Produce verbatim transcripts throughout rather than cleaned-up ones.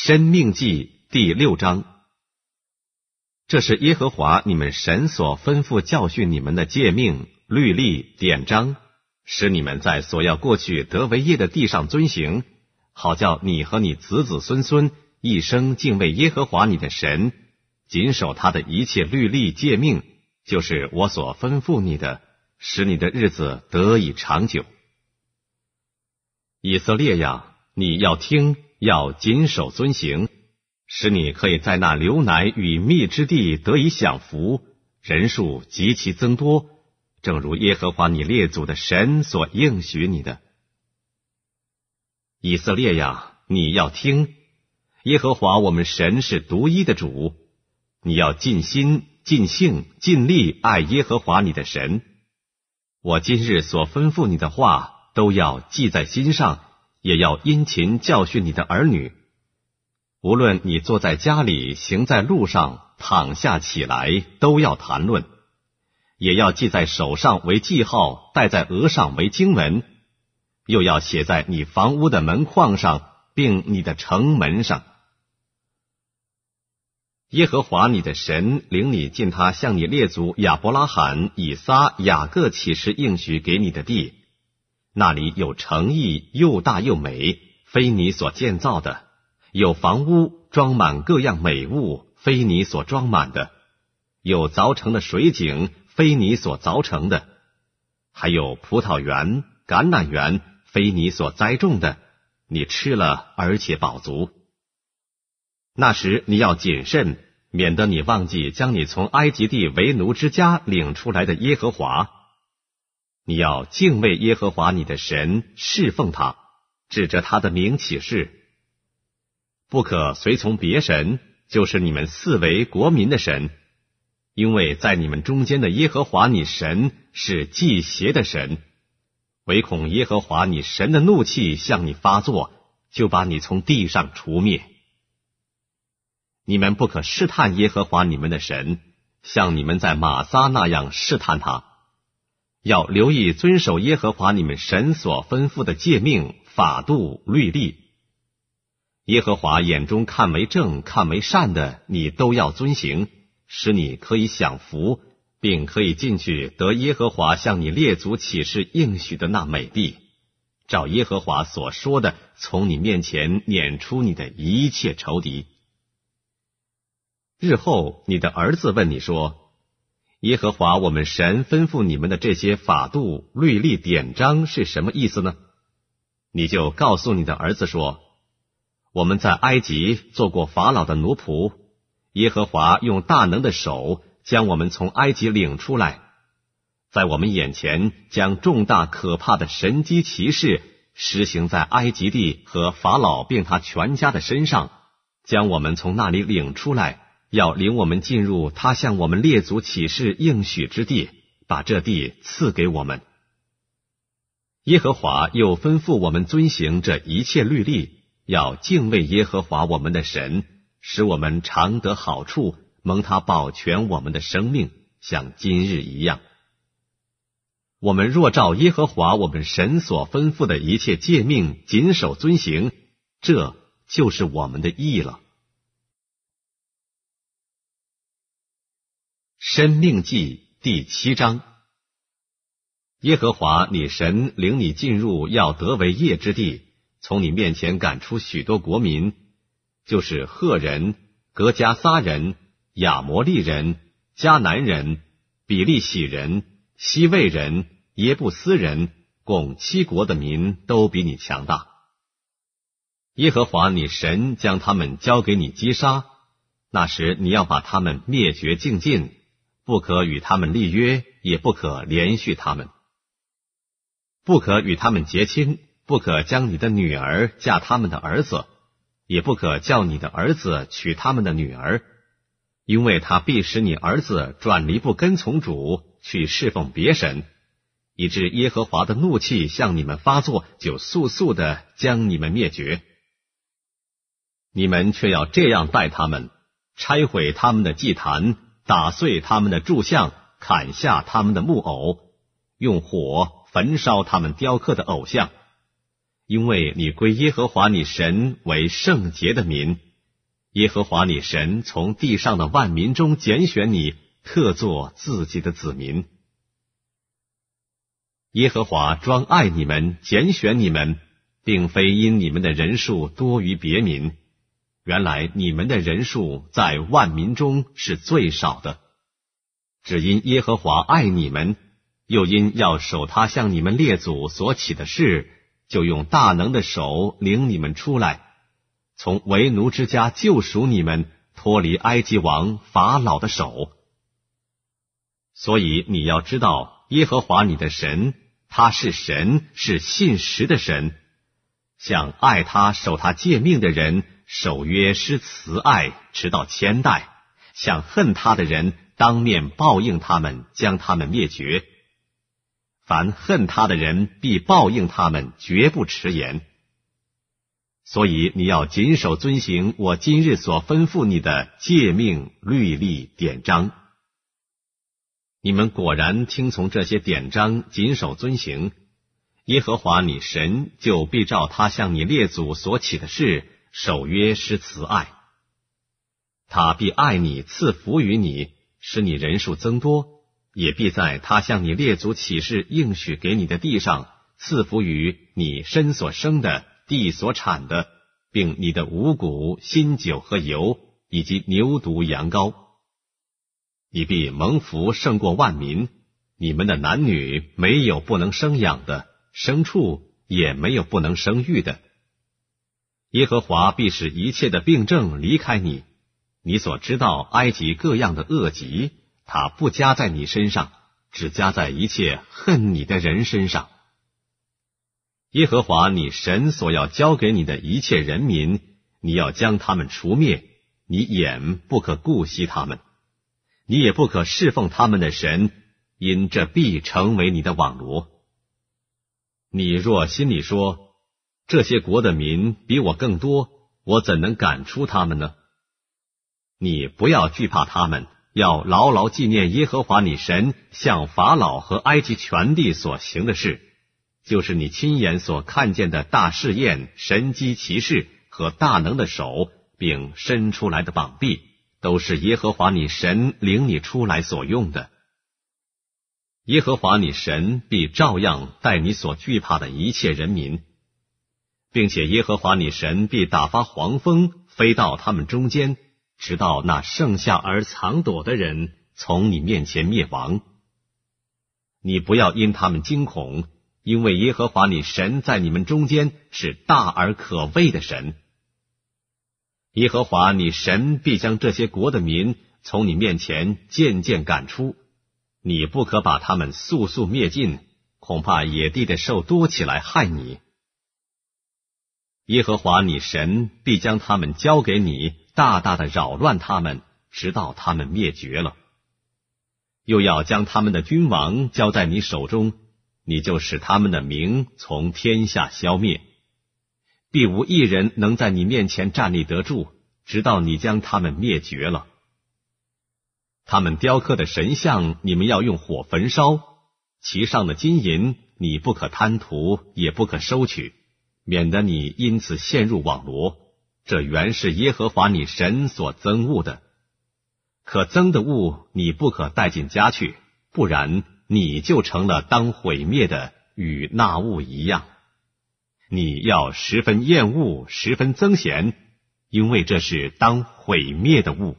申命记第六章。这是耶和华你们神所吩咐教训你们的诫命、律例、典章，使你们在所要过去得为业的地上遵行，好叫你和你子子孙孙一生敬畏耶和华你的神，谨守他的一切律例诫命，就是我所吩咐你的，使你的日子得以长久。以色列呀，你要听，要谨守遵行，使你可以在那流奶与蜜之地得以享福，人数极其增多，正如耶和华你列祖的神所应许你的。以色列呀，你要听，耶和华我们神是独一的主，你要尽心、尽性、尽力爱耶和华你的神。我今日所吩咐你的话，都要记在心上，也要殷勤教训你的儿女。无论你坐在家里，行在路上，躺下起来，都要谈论，也要记在手上为记号，戴在额上为经文，又要写在你房屋的门框上，并你的城门上。耶和华你的神领你进他向你列祖亚伯拉罕、以撒、雅各起誓应许给你的地，那里有城邑，又大又美，非你所建造的；有房屋，装满各样美物，非你所装满的；有凿成的水井，非你所凿成的；还有葡萄园、橄榄园，非你所栽种的，你吃了而且饱足。那时你要谨慎，免得你忘记将你从埃及地为奴之家领出来的耶和华。你要敬畏耶和华你的神，侍奉他，指着他的名起誓。不可随从别神，就是你们四围国民的神，因为在你们中间的耶和华你神是忌邪的神，唯恐耶和华你神的怒气向你发作，就把你从地上除灭。你们不可试探耶和华你们的神，像你们在玛撒那样试探他。要留意遵守耶和华你们神所吩咐的诫命、法度、律例。耶和华眼中看为正、看为善的，你都要遵行，使你可以享福，并可以进去得耶和华向你列祖起誓应许的那美地，照耶和华所说的，从你面前撵出你的一切仇敌。日后你的儿子问你说，耶和华我们神吩咐你们的这些法度、律例、典章是什么意思呢？你就告诉你的儿子说，我们在埃及做过法老的奴仆，耶和华用大能的手将我们从埃及领出来，在我们眼前将重大可怕的神迹奇事施行在埃及地和法老并他全家的身上，将我们从那里领出来，要领我们进入他向我们列祖起誓应许之地，把这地赐给我们。耶和华又吩咐我们遵行这一切律例，要敬畏耶和华我们的神，使我们常得好处，蒙他保全我们的生命，像今日一样。我们若照耶和华我们神所吩咐的一切诫命谨守遵行，这就是我们的义了。申命记第七章。耶和华你神领你进入要得为业之地，从你面前赶出许多国民，就是赫人、革迦撒人、亚摩利人、迦南人、比利洗人、西魏人、耶布斯人，共七国的民都比你强大。耶和华你神将他们交给你击杀，那时你要把他们灭绝净尽，不可与他们立约，也不可连续他们，不可与他们结亲，不可将你的女儿嫁他们的儿子，也不可叫你的儿子娶他们的女儿，因为他必使你儿子转离不跟从主，去侍奉别神，以致耶和华的怒气向你们发作，就速速的将你们灭绝。你们却要这样待他们，拆毁他们的祭坛，打碎他们的柱像，砍下他们的木偶，用火焚烧他们雕刻的偶像，因为你归耶和华你神为圣洁的民， 耶和华你神从地上的万民中拣选你，特作自己的子民。耶和华专爱你们，拣选你们，并非因你们的人数多于别民，原来你们的人数在万民中是最少的。只因耶和华爱你们，又因要守他向你们列祖所起的事，就用大能的手领你们出来，从为奴之家救赎你们，脱离埃及王法老的手。所以你要知道，耶和华你的神，他是神，是信实的神，向爱他守他诫命的人守约施慈爱，直到千代；向恨他的人当面报应他们，将他们灭绝。凡恨他的人必报应他们，绝不迟延。所以你要谨守遵行我今日所吩咐你的诫命、律例、典章。你们果然听从这些典章，谨守遵行，耶和华你神就必照他向你列祖所起的事，守约施慈爱。他必爱你，赐福于你，使你人数增多，也必在他向你列祖起誓应许给你的地上，赐福于你身所生的，地所产的，并你的五谷、新酒和油，以及牛犊、羊羔。你必蒙福胜过万民，你们的男女没有不能生养的，牲畜也没有不能生育的。耶和华必使一切的病症离开你，你所知道埃及各样的恶疾，他不加在你身上，只加在一切恨你的人身上。耶和华你神所要交给你的一切人民，你要将他们除灭，你眼不可顾惜他们，你也不可侍奉他们的神，因这必成为你的网罗。你若心里说，这些国的民比我更多，我怎能赶出他们呢？你不要惧怕他们，要牢牢纪念耶和华你神向法老和埃及全地所行的事，就是你亲眼所看见的大试验、神机奇事和大能的手，并伸出来的膀臂，都是耶和华你神领你出来所用的。耶和华你神必照样待你所惧怕的一切人民，并且耶和华你神必打发黄蜂飞到他们中间，直到那剩下而藏躲的人从你面前灭亡。你不要因他们惊恐，因为耶和华你神在你们中间是大而可畏的神。耶和华你神必将这些国的民从你面前渐渐赶出，你不可把他们速速灭尽，恐怕野地的兽多起来害你。耶和华你神必将他们交给你，大大的扰乱他们，直到他们灭绝了。又要将他们的君王交在你手中，你就使他们的名从天下消灭。必无一人能在你面前站立得住，直到你将他们灭绝了。他们雕刻的神像，你们要用火焚烧，其上的金银你不可贪图，也不可收取，免得你因此陷入网罗。这原是耶和华你神所憎恶的。可憎的物你不可带进家去，不然你就成了当毁灭的，与那物一样。你要十分厌恶，十分憎嫌，因为这是当毁灭的物。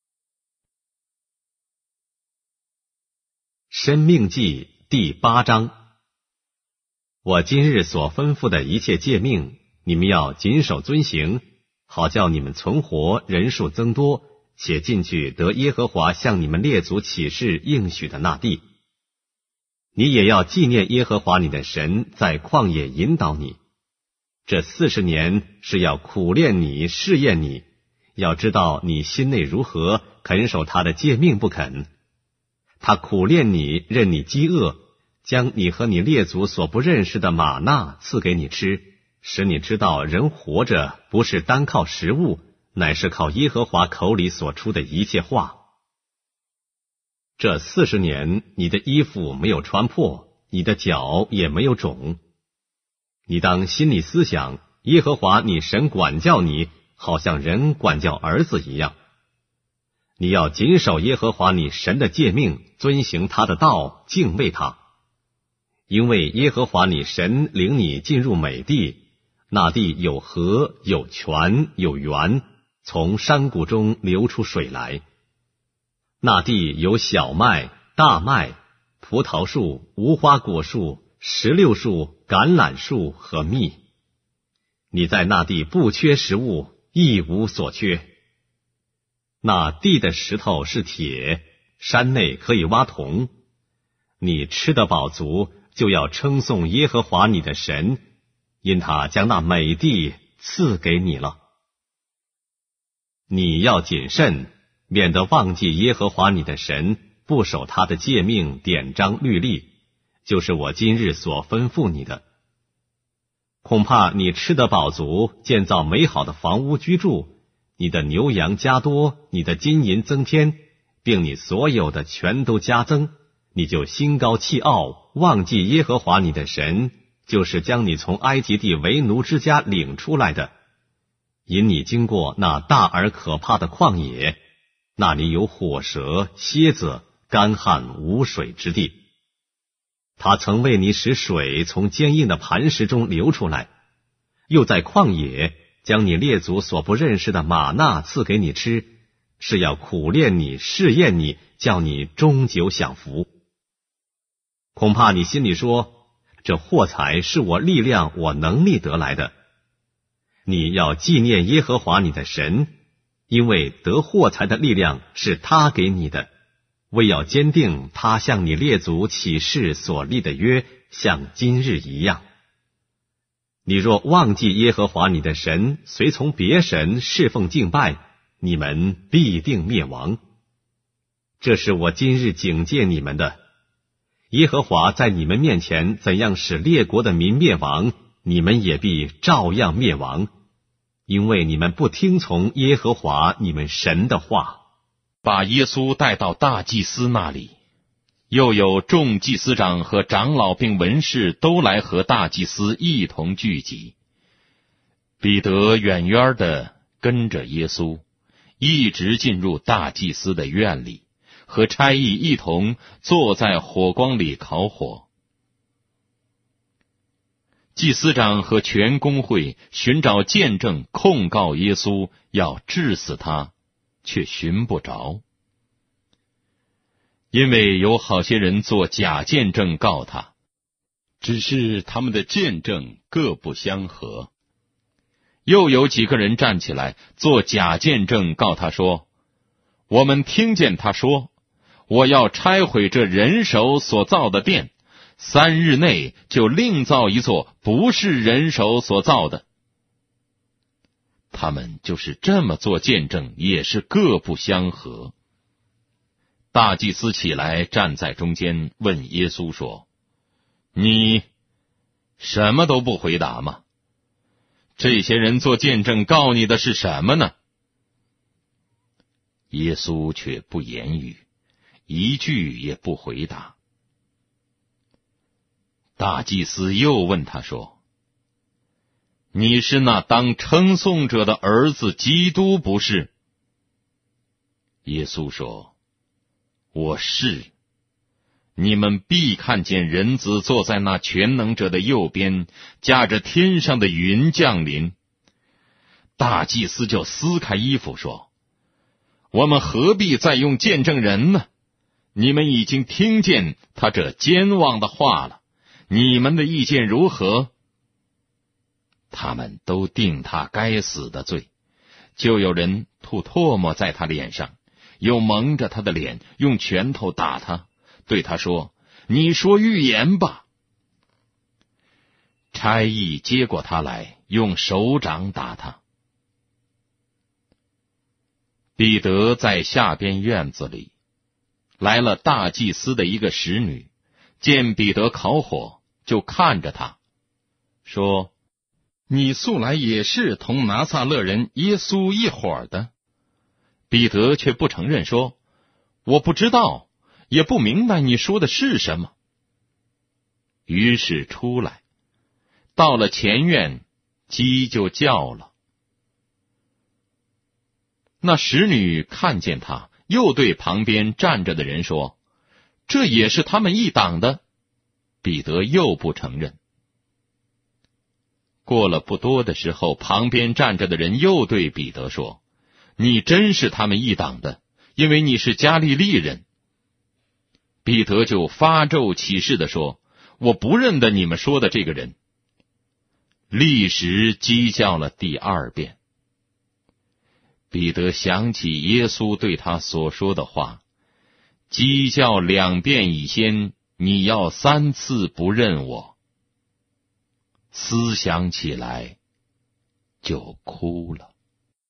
申命记第八章。我今日所吩咐的一切诫命，你们要谨守遵行，好叫你们存活，人数增多，且进去得耶和华向你们列祖起誓应许的那地。你也要纪念耶和华你的神在旷野引导你。这四十年是要苦练你，试验你，要知道你心内如何，肯守他的诫命不肯。他苦练你，任你饥饿，将你和你列祖所不认识的玛纳赐给你吃，使你知道人活着不是单靠食物，乃是靠耶和华口里所出的一切话。这四十年，你的衣服没有穿破，你的脚也没有肿。你当心里思想，耶和华你神管教你， 好像人管教儿子一样。你要谨守耶和华你神的诫命，遵行他的道，敬畏他。因为耶和华你神领你进入美地，那地有河，有泉，有源，从山谷中流出水来。那地有小麦、大麦、葡萄树、无花果树、石榴树、橄榄树和蜜。你在那地不缺食物，一无所缺。那地的石头是铁，山内可以挖铜。你吃得饱足，就要称颂耶和华你的神，因他将那美地赐给你了。你要谨慎，免得忘记耶和华你的神，不守他的诫命、典章、律例，就是我今日所吩咐你的。恐怕你吃得饱足，建造美好的房屋居住，你的牛羊加多，你的金银增添，并你所有的全都加增，你就心高气傲，忘记耶和华你的神，就是将你从埃及地为奴之家领出来的，引你经过那大而可怕的旷野，那里有火蛇、蝎子，干旱无水之地。他曾为你使水从坚硬的磐石中流出来，又在旷野将你列祖所不认识的玛纳赐给你吃，是要苦练你，试验你，叫你终久享福。恐怕你心里说，这货财是我力量、我能力得来的。你要纪念耶和华你的神，因为得货财的力量是他给你的，为要坚定他向你列祖起誓所立的约，像今日一样。你若忘记耶和华你的神，随从别神侍奉敬拜，你们必定灭亡。这是我今日警戒你们的。耶和华在你们面前怎样使列国的民灭亡，你们也必照样灭亡，因为你们不听从耶和华你们神的话。 把耶稣带到大祭司那里，又有众祭司长和长老并文士都来和大祭司一同聚集。彼得远远的跟着耶稣，一直进入大祭司的院里，和差役一同坐在火光里烤火。祭司长和全公会寻找见证控告耶稣，要治死他，却寻不着，因为有好些人做假见证告他，只是他们的见证各不相合。又有几个人站起来做假见证告他说，我们听见他说，我要拆毁这人手所造的殿，三日内就另造一座不是人手所造的。他们就是这么做见证，也是各不相合。大祭司起来站在中间，问耶稣说，你什么都不回答吗？这些人做见证告你的是什么呢？耶稣却不言语，一句也不回答。大祭司又问他说，你是那当称颂者的儿子基督不是？耶稣说，我是。你们必看见人子坐在那全能者的右边，驾着天上的云降临。大祭司就撕开衣服说，我们何必再用见证人呢？你们已经听见他这奸妄的话了，你们的意见如何？他们都定他该死的罪，就有人吐唾沫在他脸上，又蒙着他的脸，用拳头打他，对他说，你说预言吧。差役接过他来，用手掌打他。彼得在下边院子里，来了大祭司的一个使女，见彼得烤火，就看着他，说，你素来也是同拿撒勒人耶稣一伙的。彼得却不承认，说，我不知道，也不明白你说的是什么。于是出来，到了前院，鸡就叫了。 那使女看见他，又对旁边站着的人说：这也是他们一党的。彼得又不承认。过了不多的时候，旁边站着的人又对彼得说：你真是他们一党的，因为你是加利利人。彼得就发咒起誓地说：我不认得你们说的这个人。立时鸡叫了第二遍。彼得想起耶稣对他所说的话：鸡叫两遍以先，你要三次不认我。思想起来就哭了。